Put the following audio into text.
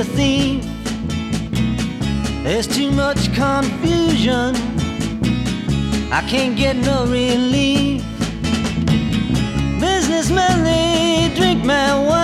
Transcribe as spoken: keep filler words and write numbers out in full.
a thief. There's too much confusion, I can't get no relief. Businessmen, they drink my wine,